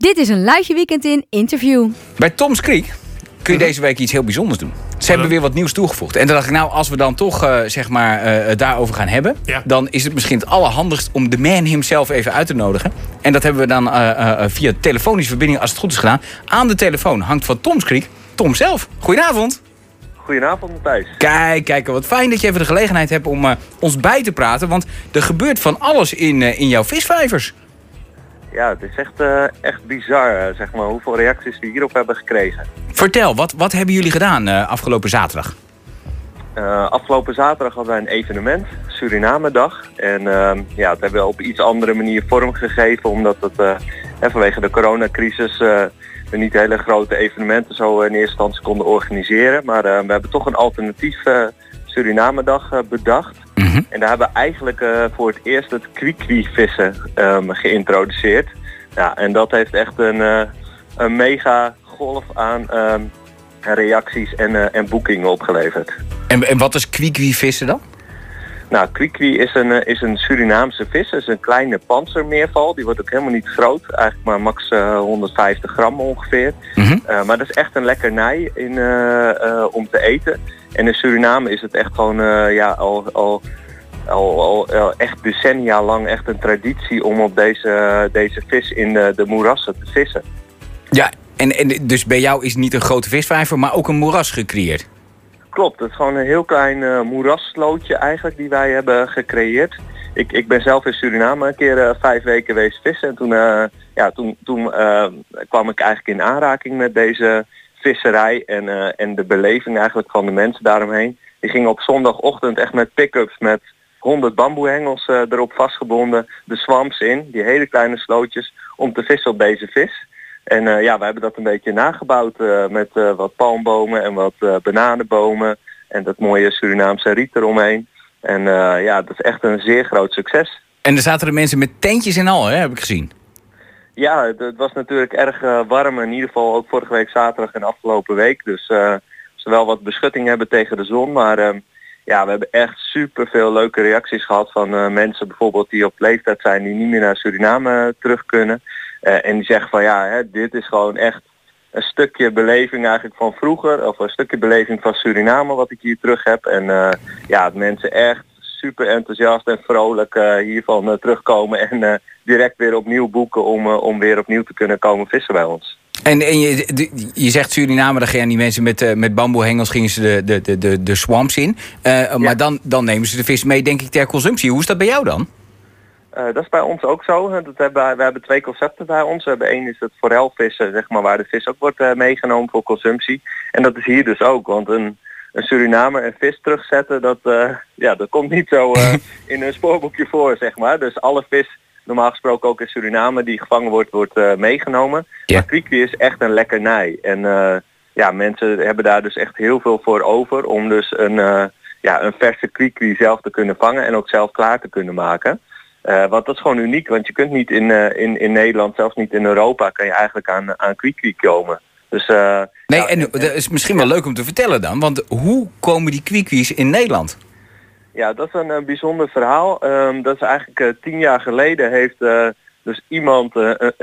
Dit is een Luitje Weekend in interview. Bij Toms Creek kun je deze week iets heel bijzonders doen. Ze hebben weer wat nieuws toegevoegd. En dan dacht ik, nou, als we dan toch daarover gaan hebben... dan is het misschien het allerhandigst om de man himself even uit te nodigen. En dat hebben we dan via telefonische verbinding, als het goed is gedaan. Aan de telefoon hangt van Toms Creek Tom zelf. Goedenavond. Goedenavond, Matthijs. Kijk, wat fijn dat je even de gelegenheid hebt om ons bij te praten. Want er gebeurt van alles in jouw visvijvers. Ja, het is echt bizar, zeg maar, hoeveel reacties we hierop hebben gekregen. Vertel, wat hebben jullie gedaan afgelopen zaterdag? Afgelopen zaterdag hadden wij een evenement, Suriname-dag. En dat hebben we op iets andere manier vormgegeven, omdat het vanwege de coronacrisis we niet hele grote evenementen zo in eerste instantie konden organiseren. Maar we hebben toch een alternatief Suriname-dag bedacht. Mm-hmm. En daar hebben we eigenlijk voor het eerst het kwikwi-vissen geïntroduceerd. Ja, en dat heeft echt een mega golf aan reacties en boekingen opgeleverd. En wat is kwikwi-vissen dan? Nou, kwikwi is een Surinaamse vis. Het is een kleine panzermeerval. Die wordt ook helemaal niet groot. Eigenlijk maar max 150 gram ongeveer. Mm-hmm. Maar dat is echt een lekkernij om te eten. En in Suriname is het echt gewoon al echt decennia lang echt een traditie om op deze vis in de moerassen te vissen. Ja, en dus bij jou is niet een grote visvijver, maar ook een moeras gecreëerd? Klopt, het is gewoon een heel klein moerasslootje eigenlijk die wij hebben gecreëerd. Ik ben zelf in Suriname een keer 5 weken geweest vissen. En toen kwam ik eigenlijk in aanraking met deze visserij en de beleving eigenlijk van de mensen daaromheen. Die gingen op zondagochtend echt met pick-ups met 100 bamboehengels erop vastgebonden, de swamps in, die hele kleine slootjes, om te vissen op deze vis. En wij hebben dat een beetje nagebouwd met wat palmbomen en wat bananenbomen en dat mooie Surinaamse riet eromheen. En dat is echt een zeer groot succes. En er zaten er mensen met tentjes en al, hè, heb ik gezien. Ja, het was natuurlijk erg warm, in ieder geval ook vorige week zaterdag en afgelopen week. Dus ze wel wat beschutting hebben tegen de zon, maar we hebben echt superveel leuke reacties gehad van mensen bijvoorbeeld die op leeftijd zijn die niet meer naar Suriname terug kunnen. En die zeggen van dit is gewoon echt een stukje beleving eigenlijk van vroeger. Of een stukje beleving van Suriname wat ik hier terug heb. En mensen echt super enthousiast en vrolijk hiervan terugkomen. En direct weer opnieuw boeken om weer opnieuw te kunnen komen vissen bij ons. En je zegt Suriname, daar gaan die mensen met bamboehengels gingen ze de swamps in. Maar dan nemen ze de vis mee, denk ik, ter consumptie. Hoe is dat bij jou dan? Dat is bij ons ook zo. We hebben 2 concepten bij ons. Één is het forelvissen, zeg maar, waar de vis ook wordt meegenomen voor consumptie. En dat is hier dus ook, want een Surinamer een vis terugzetten, dat komt niet zo in een spoorboekje voor, zeg maar. Dus alle vis, normaal gesproken ook in Suriname, die gevangen wordt meegenomen. Ja. Maar kwikwi is echt een lekkernij. En mensen hebben daar dus echt heel veel voor over om dus een verse kwikwi zelf te kunnen vangen en ook zelf klaar te kunnen maken. Want dat is gewoon uniek, want je kunt niet in Nederland, zelfs niet in Europa, kan je eigenlijk aan kwikwi komen. Dus, dat is misschien wel leuk om te vertellen dan, want hoe komen die kwikwi's in Nederland? Ja, dat is een bijzonder verhaal. Dat is eigenlijk 10 jaar geleden heeft dus iemand,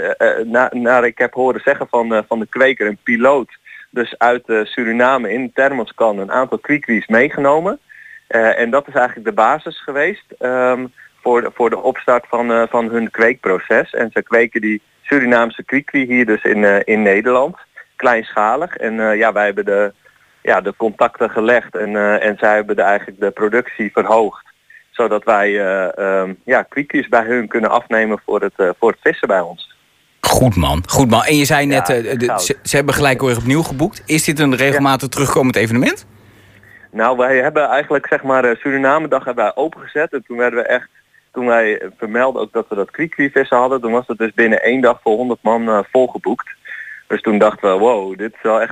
naar ik heb horen zeggen van de kweker, een piloot, dus uit Suriname in thermoskan een aantal kwikwi's meegenomen. En dat is eigenlijk de basis geweest voor de opstart van hun kweekproces. En ze kweken die Surinaamse kwikwi hier dus in Nederland, kleinschalig. En wij hebben de contacten gelegd en zij hebben eigenlijk de productie verhoogd. Zodat wij kwikwi's bij hun kunnen afnemen voor het vissen bij ons. Goed man. En je zei net, ze hebben gelijk weer opnieuw geboekt. Is dit een regelmatig terugkomend evenement? Nou, wij hebben eigenlijk, zeg maar, Suriname-dag hebben wij opengezet. En toen wij vermelden ook dat we dat kwikwi-vissen hadden, toen was het dus binnen 1 dag voor 100 man volgeboekt. Dus toen dachten we, wow, dit is wel echt...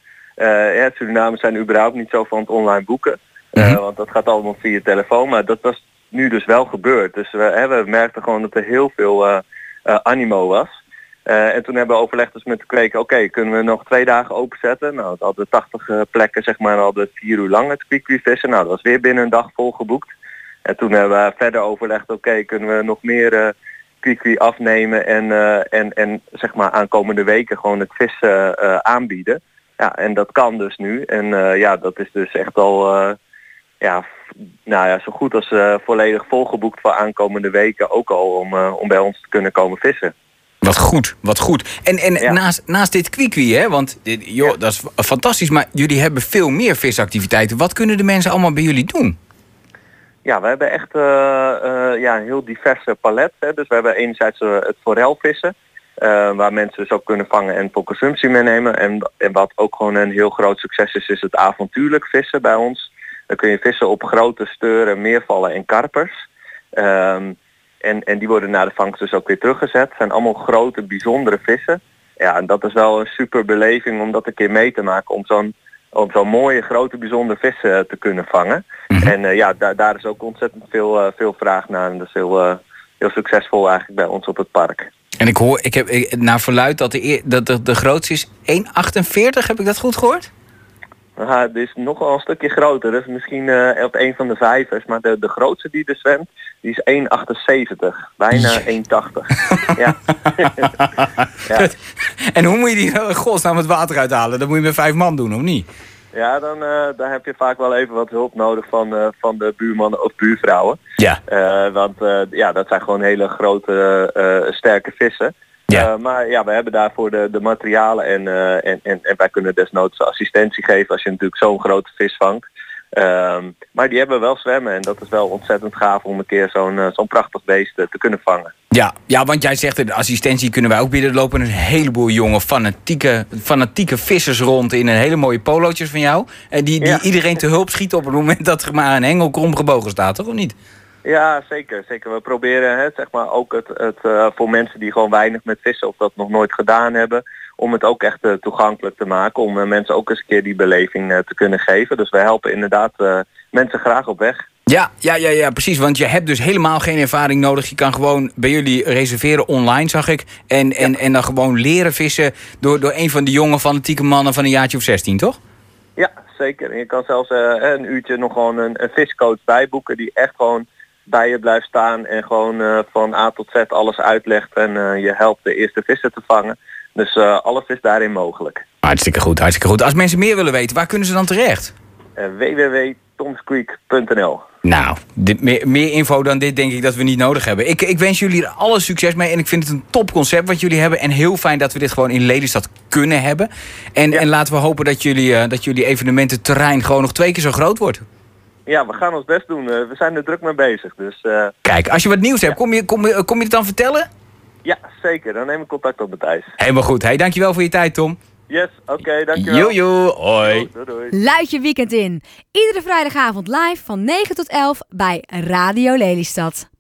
Surinamers zijn überhaupt niet zo van het online boeken. Want dat gaat allemaal via telefoon. Maar dat was nu dus wel gebeurd. Dus we merkten gewoon dat er heel veel animo was. En toen hebben we overlegd dus met de kweker, oké, kunnen we nog 2 dagen openzetten? Nou, we hadden 80 plekken, zeg maar, hadden 4 uur lang het kwikwi vissen. Nou, dat was weer binnen een dag volgeboekt. En toen hebben we verder overlegd, oké, kunnen we nog meer kwikwi afnemen en zeg maar aankomende weken gewoon het vis aanbieden. Ja, en dat kan dus nu. En dat is dus echt al zo goed als volledig volgeboekt voor aankomende weken ook al om bij ons te kunnen komen vissen. Wat goed. En naast dit kwikwi, hè, want dat is fantastisch, maar jullie hebben veel meer visactiviteiten. Wat kunnen de mensen allemaal bij jullie doen? Ja, we hebben echt een heel diverse palet. Hè. Dus we hebben enerzijds het forelvissen, waar mensen dus ook kunnen vangen en voor consumptie meenemen. En wat ook gewoon een heel groot succes is het avontuurlijk vissen bij ons. Dan kun je vissen op grote steuren, meervallen en karpers. En die worden na de vangst dus ook weer teruggezet. Het zijn allemaal grote, bijzondere vissen. Ja, en dat is wel een super beleving om dat een keer mee te maken. Om zo'n mooie, grote, bijzondere vissen te kunnen vangen. Mm-hmm. En daar is ook ontzettend veel vraag naar. En dat is heel succesvol eigenlijk bij ons op het park. En ik heb naar verluidt dat de grootste is 1,48. Heb ik dat goed gehoord? Het is nogal een stukje groter. Dus misschien op een van de vijvers. Maar de grootste die er zwemt, die is 1,78. Bijna 1,80. Ja. Ja. En hoe moet je die godsnaam het water uithalen? Dat moet je met 5 man doen, of niet? Ja, dan heb je vaak wel even wat hulp nodig van de buurmannen of buurvrouwen. Ja. Want dat zijn gewoon hele grote, sterke vissen. Ja. Maar ja, we hebben daarvoor de materialen en wij kunnen desnoods assistentie geven als je natuurlijk zo'n grote vis vangt. Maar die hebben wel zwemmen en dat is wel ontzettend gaaf om een keer zo'n prachtig beest te kunnen vangen. Ja, want jij zegt de assistentie kunnen wij ook bieden. Er lopen een heleboel jonge fanatieke vissers rond in een hele mooie polootjes van jou. Die iedereen te hulp schieten op het moment dat er maar een hengel krom gebogen staat, toch of niet? Ja, zeker. We proberen ook het voor mensen die gewoon weinig met vissen of dat nog nooit gedaan hebben, om het ook echt toegankelijk te maken. Om mensen ook eens een keer die beleving te kunnen geven. Dus wij helpen inderdaad mensen graag op weg. Ja, precies. Want je hebt dus helemaal geen ervaring nodig. Je kan gewoon bij jullie reserveren online, zag ik. En dan gewoon leren vissen door een van die jonge fanatieke mannen van een jaartje of 16, toch? Ja, zeker. En je kan zelfs een uurtje nog gewoon een viscoach bijboeken die echt gewoon bij je blijft staan en gewoon van A tot Z alles uitlegt en je helpt de eerste vissen te vangen. Dus alles is daarin mogelijk. Hartstikke goed. Als mensen meer willen weten, waar kunnen ze dan terecht? www.tomscreek.nl. Nou, meer info dan dit denk ik dat we niet nodig hebben. Ik wens jullie er alle succes mee en ik vind het een topconcept wat jullie hebben. En heel fijn dat we dit gewoon in Lelystad kunnen hebben. En laten we hopen dat jullie evenemententerrein gewoon nog 2 keer zo groot wordt. Ja, we gaan ons best doen. We zijn er druk mee bezig. Dus, Kijk, als je wat nieuws hebt, kom je het dan vertellen? Ja, zeker. Dan neem ik contact op, Matthijs. Helemaal goed. Hey, dankjewel voor je tijd, Tom. Yes, oké, dankjewel. Joe, hoi. Doei. Luid je weekend in. Iedere vrijdagavond live van 9 tot 11 bij Radio Lelystad.